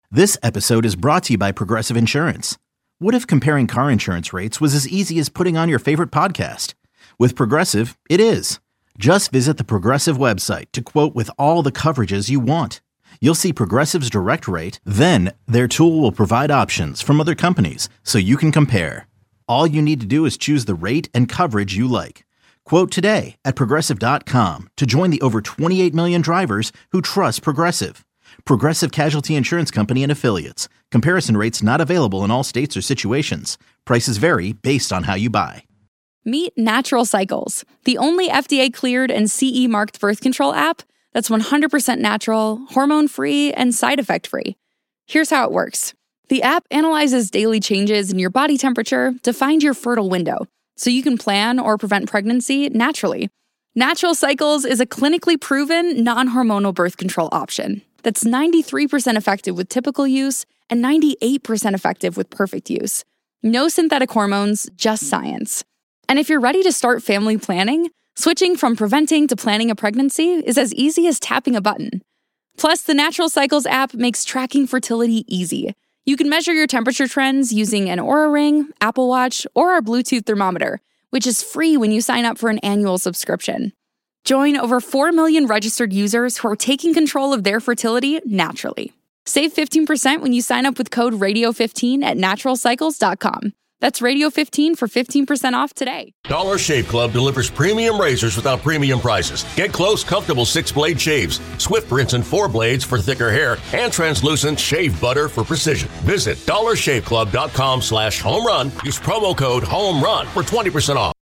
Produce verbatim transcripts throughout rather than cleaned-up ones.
This episode is brought to you by Progressive Insurance. What if comparing car insurance rates was as easy as putting on your favorite podcast? With Progressive, it is. Just visit the Progressive website to quote with all the coverages you want. You'll see Progressive's direct rate, then their tool will provide options from other companies so you can compare. All you need to do is choose the rate and coverage you like. Quote today at progressive dot com to join the over twenty-eight million drivers who trust Progressive. Progressive Casualty Insurance Company and Affiliates. Comparison rates not available in all states or situations. Prices vary based on how you buy. Meet Natural Cycles, the only F D A-cleared and C E-marked birth control app that's one hundred percent natural, hormone-free, and side effect-free. Here's how it works. The app analyzes daily changes in your body temperature to find your fertile window, so you can plan or prevent pregnancy naturally. Natural Cycles is a clinically proven, non-hormonal birth control option that's ninety-three percent effective with typical use and ninety-eight percent effective with perfect use. No synthetic hormones, just science. And if you're ready to start family planning, switching from preventing to planning a pregnancy is as easy as tapping a button. Plus, the Natural Cycles app makes tracking fertility easy. You can measure your temperature trends using an Oura Ring, Apple Watch, or our Bluetooth thermometer, which is free when you sign up for an annual subscription. Join over four million registered users who are taking control of their fertility naturally. Save fifteen percent when you sign up with code radio fifteen at natural cycles dot com. That's radio fifteen for fifteen percent off today. Dollar Shave Club delivers premium razors without premium prices. Get close, comfortable six-blade shaves, swift rinse and four blades for thicker hair, and translucent shave butter for precision. Visit dollar shave club dot com slash home run. Use promo code HOMERUN for twenty percent off.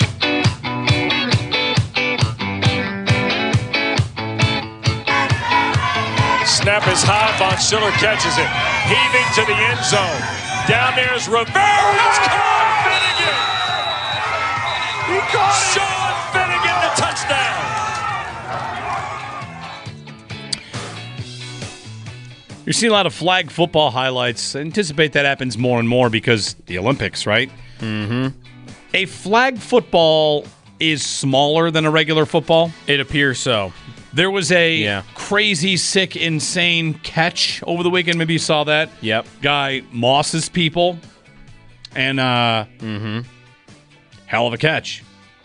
Snap is high. Von Schiller catches it. Heaving to the end zone. Down there is Rivera. It's caught. Finnegan. He caught it. Sean Finnegan, the touchdown. You're seeing a lot of flag football highlights. I anticipate that happens more and more because the Olympics, right? Mm-hmm. A flag football is smaller than a regular football. It appears so. There was a yeah. crazy, sick, insane catch over the weekend. Maybe you saw that. Yep. Guy mosses people. And, uh, mm-hmm. hell of a catch.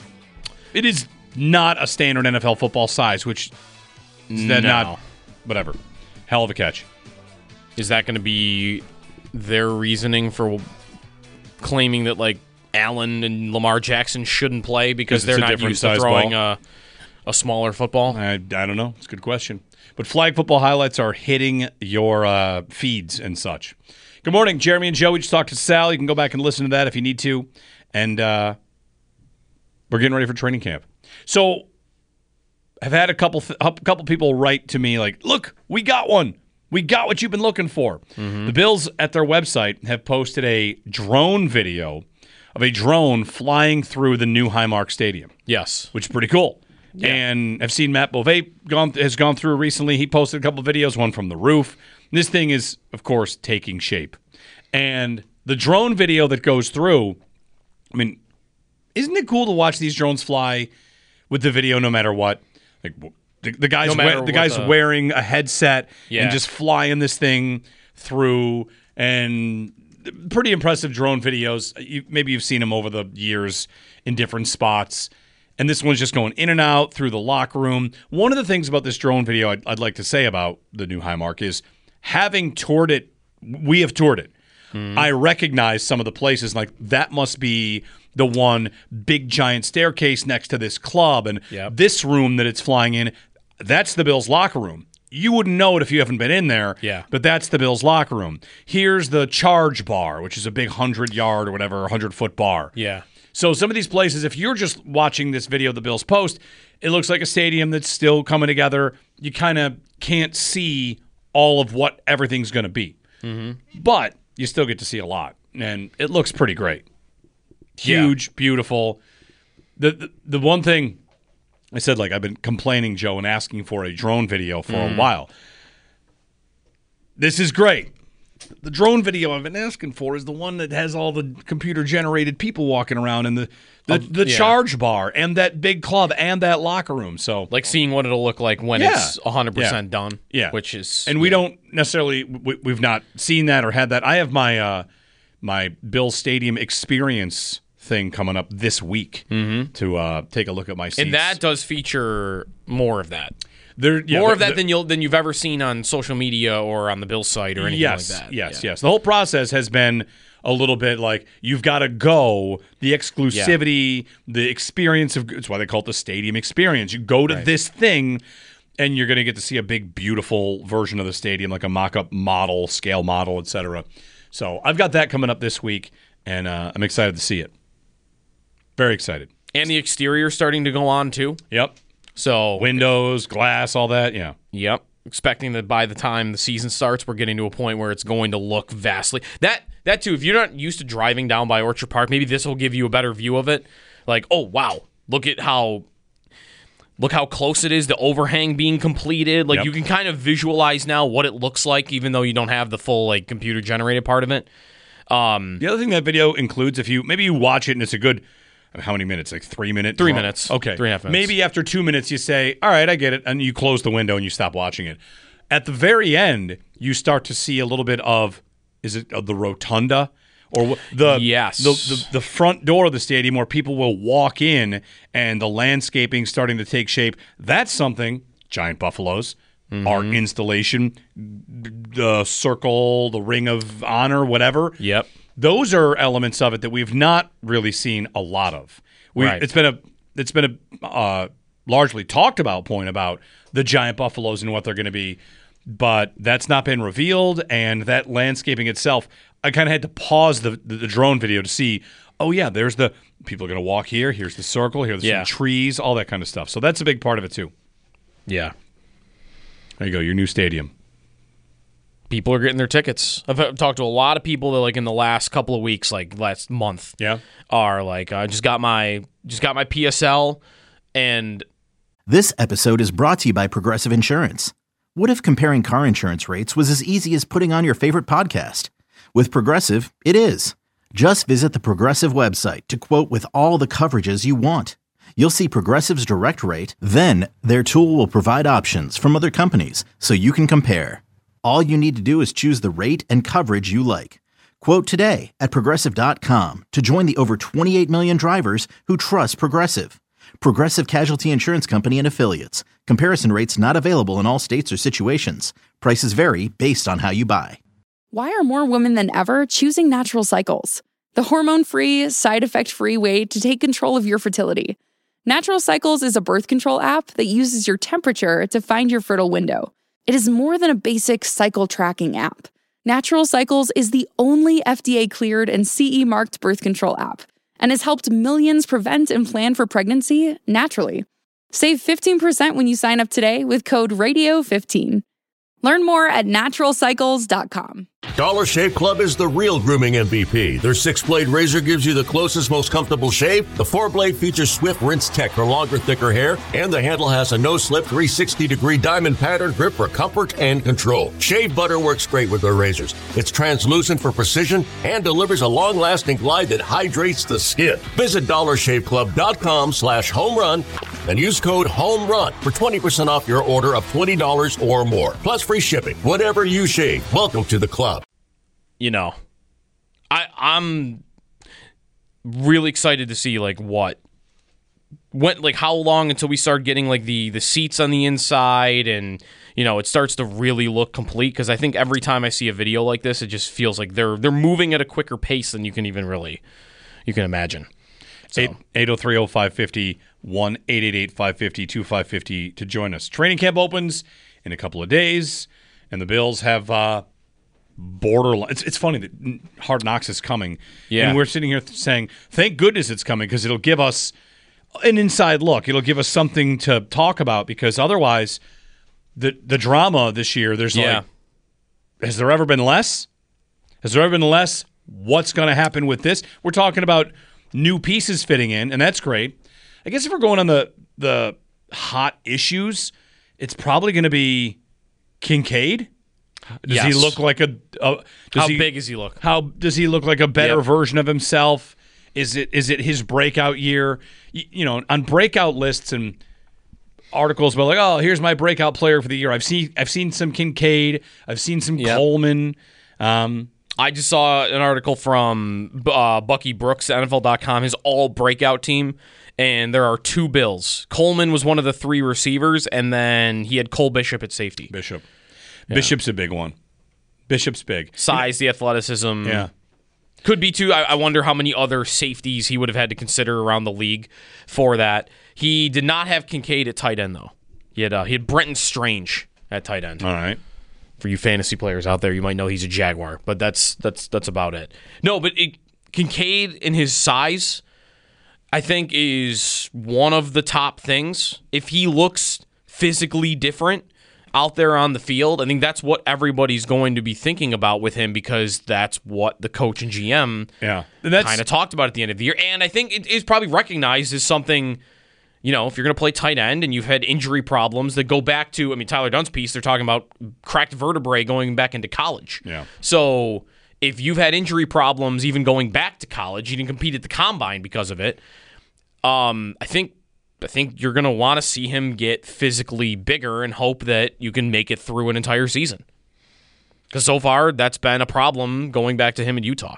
It is not a standard N F L football size, which is no. not, whatever. Hell of a catch. Is that going to be their reasoning for claiming that, like, Allen and Lamar Jackson shouldn't play because they're not used to throwing a, a smaller football? I, I don't know. It's a good question. But flag football highlights are hitting your uh, feeds and such. Good morning, Jeremy and Joe. We just talked to Sal. You can go back and listen to that if you need to. And uh, we're getting ready for training camp. So I've had a couple th- a couple people write to me like, look, we got one. We got what you've been looking for. Mm-hmm. The Bills at their website have posted a drone video of a drone flying through the new Highmark Stadium. Yes. Which is pretty cool. Yeah. And I've seen Matt Bovee gone, has gone through recently. He posted a couple videos, one from the roof. This thing is, of course, taking shape. And the drone video that goes through, I mean, isn't it cool to watch these drones fly with the video no matter what? Like the, the guy's, no we- the guy's the... wearing a headset yeah. and just flying this thing through, and pretty impressive drone videos. You, maybe you've seen them over the years in different spots. And this one's just going in and out through the locker room. One of the things about this drone video I'd, I'd like to say about the new Highmark is having toured it, we have toured it. Mm. I recognize some of the places, like that must be the one big giant staircase next to this club. And yep. this room that it's flying in, that's the Bills' locker room. You wouldn't know it if you haven't been in there, yeah. but that's the Bills' locker room. Here's the charge bar, which is a big hundred-yard or whatever, hundred-foot bar. Yeah. So some of these places, if you're just watching this video of the Bills post, it looks like a stadium that's still coming together. You kind of can't see all of what everything's going to be. Mm-hmm. But you still get to see a lot, and it looks pretty great. Huge, yeah. beautiful. The, the the one thing I said, like, I've been complaining, Joe, and asking for a drone video for mm. a while. This is great. the drone video I've been asking for is the one that has all the computer-generated people walking around and the the, Um, the yeah. charge bar and that big club and that locker room. So, Like seeing what it'll look like when Yeah. it's one hundred percent Yeah. done. Yeah. Which is... and we yeah. don't necessarily we, we've not seen that or had that. I have my uh, my Bill Stadium experience thing coming up this week Mm-hmm. to uh, take a look at my seats. And that does feature more of that. There, yeah, more the- of that the- than you'll than you've ever seen on social media or on the Bill site or anything yes, like that. Yes, Yeah. yes. The whole process has been a little bit like you've got to go, the exclusivity, the experience of. It's why they call it the stadium experience. You go to Right. this thing, and you're going to get to see a big, beautiful version of the stadium, like a mock-up model, scale model, et cetera. So I've got that coming up this week, and uh, I'm excited to see it. Very excited. And the exterior starting to go on too. Yep. So Windows, glass, all that. Yeah. Yep. Expecting that by the time the season starts, we're getting to a point where it's going to look vastly. That that too, if you're not used to driving down by Orchard Park, maybe this will give you a better view of it. Like, oh wow, look at how look how close it is, the overhang being completed. Like Yep. you can kind of visualize now what it looks like, even though you don't have the full like computer generated part of it. Um, The other thing that video includes, if you maybe you watch it and it's a good, how many minutes? Like three minutes? Three minutes. Okay. Three and a half minutes. Maybe after two minutes you say, all right, I get it. And you close the window and you stop watching it. At the very end, you start to see a little bit of, is it of the rotunda? Or wh- the, Yes. the, the the front door of the stadium where people will walk in and the landscaping starting to take shape. That's something, giant buffaloes, Mm-hmm. art installation, the circle, the ring of honor, whatever. Yep. Those are elements of it that we've not really seen a lot of. We, Right. It's been a it's been a uh, largely talked about point about the giant buffaloes and what they're going to be, but that's not been revealed. And that landscaping itself, I kind of had to pause the, the the drone video to see. Oh yeah, there's the people are going to walk here. Here's the circle. Here's Yeah. some trees. All that kind of stuff. So that's a big part of it too. Yeah. There you go. Your new stadium. People are getting their tickets. I've I've talked to a lot of people that, like, in the last couple of weeks, like last month, Yeah. are like, I just got my just got my P S L, and This episode is brought to you by Progressive Insurance. What if comparing car insurance rates was as easy as putting on your favorite podcast? With Progressive, it is. Just visit the Progressive website to quote with all the coverages you want. You'll see Progressive's direct rate, then their tool will provide options from other companies so you can compare. All you need to do is choose the rate and coverage you like. Quote today at Progressive dot com to join the over twenty-eight million drivers who trust Progressive. Progressive Casualty Insurance Company and Affiliates. Comparison rates not available in all states or situations. Prices vary based on how you buy. Why are more women than ever choosing Natural Cycles? The hormone-free, side-effect-free way to take control of your fertility. Natural Cycles is a birth control app that uses your temperature to find your fertile window. It is more than a basic cycle tracking app. Natural Cycles is the only F D A-cleared and C E-marked birth control app and has helped millions prevent and plan for pregnancy naturally. Save fifteen percent when you sign up today with code radio fifteen. Learn more at natural cycles dot com. Dollar Shave Club is the real grooming M V P. Their six-blade razor gives you the closest, most comfortable shave. The four-blade features Swift Rinse Tech for longer, thicker hair. And the handle has a no-slip three hundred sixty degree diamond pattern grip for comfort and control. Shave butter works great with their razors. It's translucent for precision and delivers a long-lasting glide that hydrates the skin. Visit dollar shave club dot com slash home run and use code HOMERUN for twenty percent off your order of twenty dollars or more. Plus free shipping. Whatever you shave, welcome to the club. you know, I I'm really excited to see like what went like how long until we start getting like the the seats on the inside and you know it starts to really look complete, because I think every time I see a video like this it just feels like they're they're moving at a quicker pace than you can even really you can imagine. So. eight oh three oh five five oh, one eight eight eight five five oh two five five oh to join us. Training camp opens in a couple of days, and the Bills have uh, borderline. It's, it's funny that Hard Knocks is coming, yeah. and we're sitting here th- saying, thank goodness it's coming, because it'll give us an inside look. It'll give us something to talk about, because otherwise the the drama this year, there's yeah. like, has there ever been less? Has there ever been less? What's going to happen with this? We're talking about new pieces fitting in, and that's great. I guess if we're going on the the hot issues, it's probably going to be Kincaid. Does yes. he look like a? a does how he, big does he look? How does he look like a better yep. version of himself? Is it is it his breakout year? You, you know, on breakout lists and articles about like, oh, here's my breakout player for the year. I've seen I've seen some Kincaid. I've seen some yep. Coleman. Um, I just saw an article from uh, Bucky Brooks, N F L dot com, his all breakout team, and there are two Bills. Coleman was one of the three receivers, and then he had Cole Bishop at safety. Bishop. Yeah. Bishop's a big one. Bishop's big. Size, the athleticism. Yeah. Could be, too. I, I wonder how many other safeties he would have had to consider around the league for that. He did not have Kincaid at tight end, though. He had, uh, he had Brenton Strange at tight end. All right. For you fantasy players out there, you might know he's a Jaguar, but that's that's that's about it. No, but it, Kincaid in his size, I think, is one of the top things. If he looks physically different out there on the field, I think that's what everybody's going to be thinking about with him, because that's what the coach and G M yeah. kind of talked about at the end of the year. And I think it is probably recognized as something, you know, if you're going to play tight end and you've had injury problems that go back to, I mean, Tyler Dunn's piece, they're talking about cracked vertebrae going back into college. Yeah. So if you've had injury problems even going back to college, you didn't compete at the combine because of it, um, I think I think you're going to want to see him get physically bigger and hope that you can make it through an entire season. Because so far, that's been a problem going back to him in Utah.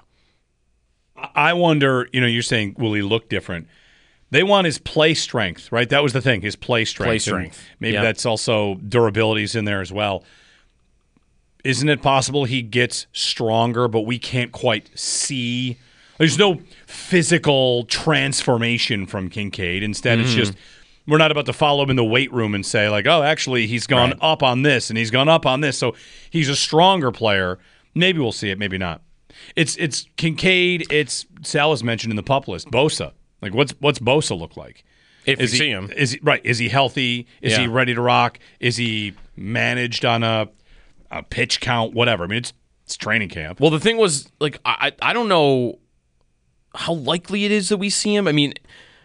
I wonder, you know, you're saying, will he look different? They want his play strength, right? That was the thing, his play strength. Play strength. And maybe yep. that's also durability's in there as well. Isn't it possible he gets stronger, but we can't quite see? There's no physical transformation from Kincaid. Instead, mm-hmm. it's just we're not about to follow him in the weight room and say, like, oh, actually, he's gone right. up on this and he's gone up on this. So he's a stronger player. Maybe we'll see it, maybe not. It's it's Kincaid, it's Sal has mentioned in the pup list, Bosa. Like, what's what's Bosa look like? If is you he, see him. Is he, right, is he healthy? Is yeah. he ready to rock? Is he managed on a, a pitch count, whatever? I mean, it's it's training camp. Well, the thing was, like, I I don't know how likely it is that we see him. I mean,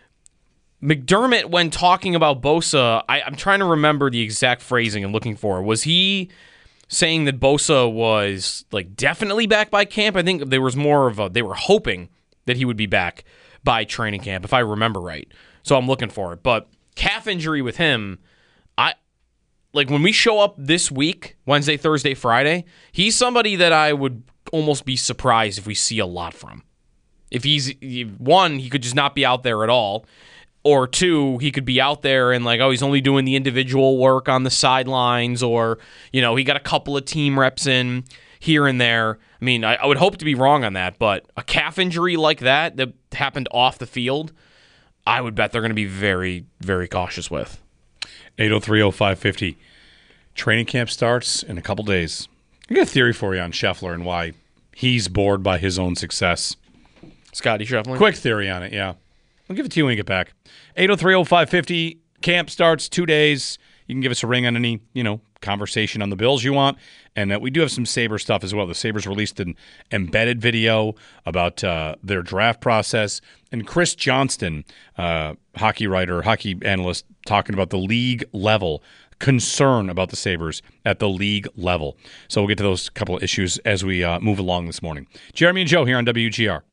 McDermott, when talking about Bosa, I, I'm trying to remember the exact phrasing I'm looking for. Was he saying that Bosa was, like, definitely back by camp? I think there was more of a, they were hoping that he would be back by training camp, if I remember right. So I'm looking for it. But calf injury with him, I like when we show up this week, Wednesday, Thursday, Friday, he's somebody that I would almost be surprised if we see a lot from. If he's, one, he could just not be out there at all. Or two, he could be out there and like, oh, he's only doing the individual work on the sidelines, or, you know, he got a couple of team reps in here and there. I mean, I, I would hope to be wrong on that, but a calf injury like that that happened off the field, I would bet they're going to be very, very cautious with. eight oh three oh five fifty. Training camp starts in a couple days. I got a theory for you on Scheffler and why he's bored by his own success. Scotty Scheffler? Quick theory on it, yeah. I'll give it to you when we get back. eight oh three oh five fifty. Camp starts two days. You can give us a ring on any, you know, conversation on the Bills you want. And uh, we do have some Sabre stuff as well. The Sabres released an embedded video about uh, their draft process. And Chris Johnston, uh, hockey writer, hockey analyst, talking about the league level concern about the Sabres at the league level. So we'll get to those couple of issues as we uh, move along this morning. Jeremy and Joe here on W G R.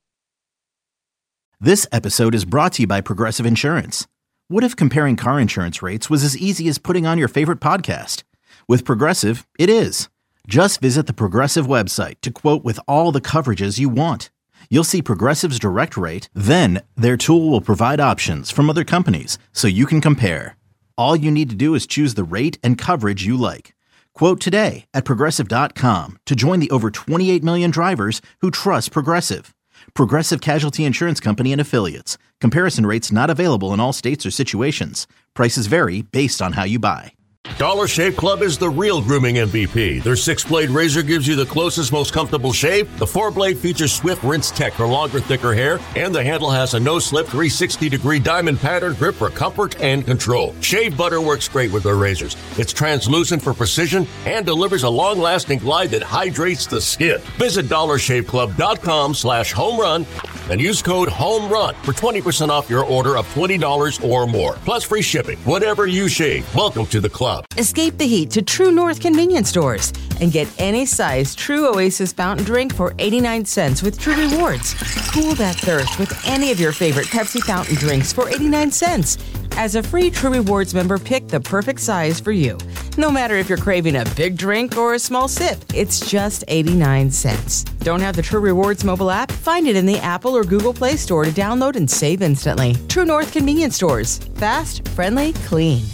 This episode is brought to you by Progressive Insurance. What if comparing car insurance rates was as easy as putting on your favorite podcast? With Progressive, it is. Just visit the Progressive website to quote with all the coverages you want. You'll see Progressive's direct rate, then their tool will provide options from other companies so you can compare. All you need to do is choose the rate and coverage you like. Quote today at Progressive dot com to join the over twenty-eight million drivers who trust Progressive. Progressive Casualty Insurance Company and Affiliates. Comparison rates not available in all states or situations. Prices vary based on how you buy. Dollar Shave Club is the real grooming M V P. Their six-blade razor gives you the closest, most comfortable shave. The four-blade features Swift Rinse Tech for longer, thicker hair. And the handle has a no-slip three hundred sixty degree diamond pattern grip for comfort and control. Shave butter works great with their razors. It's translucent for precision and delivers a long-lasting glide that hydrates the skin. Visit dollar shave club dot com slash home run Then use code HOMERUN for twenty percent off your order of twenty dollars or more, plus free shipping. Whatever you shave, welcome to the club. Escape the heat to True North convenience stores and get any size True Oasis fountain drink for eighty-nine cents with True Rewards. Cool that thirst with any of your favorite Pepsi fountain drinks for eighty-nine cents. As a free True Rewards member, pick the perfect size for you. No matter if you're craving a big drink or a small sip, it's just eighty-nine cents. Don't have the True Rewards mobile app? Find it in the Apple or Google Play Store to download and save instantly. True North convenience stores. Fast, friendly, clean.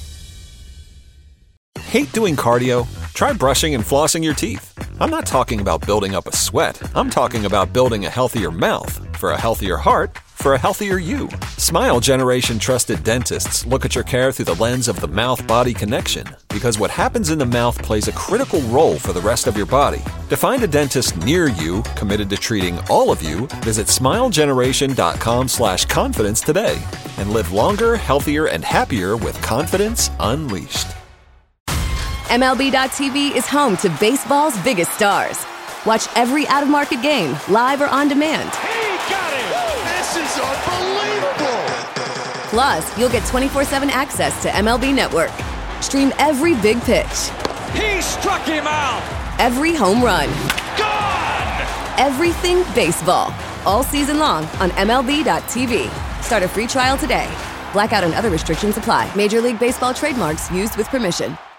Hate doing cardio? Try brushing and flossing your teeth. I'm not talking about building up a sweat. I'm talking about building a healthier mouth for a healthier heart for a healthier you. Smile Generation trusted dentists look at your care through the lens of the mouth-body connection, because what happens in the mouth plays a critical role for the rest of your body. To find a dentist near you committed to treating all of you, visit smilegeneration.com slash confidence today and live longer, healthier, and happier with confidence unleashed. M L B dot T V is home to baseball's biggest stars. Watch every out-of-market game, live or on demand. He got it! This is unbelievable! Plus, you'll get twenty-four seven access to M L B Network. Stream every big pitch. He struck him out! Every home run. Gone! Everything baseball. All season long on M L B dot T V. Start a free trial today. Blackout and other restrictions apply. Major League Baseball trademarks used with permission.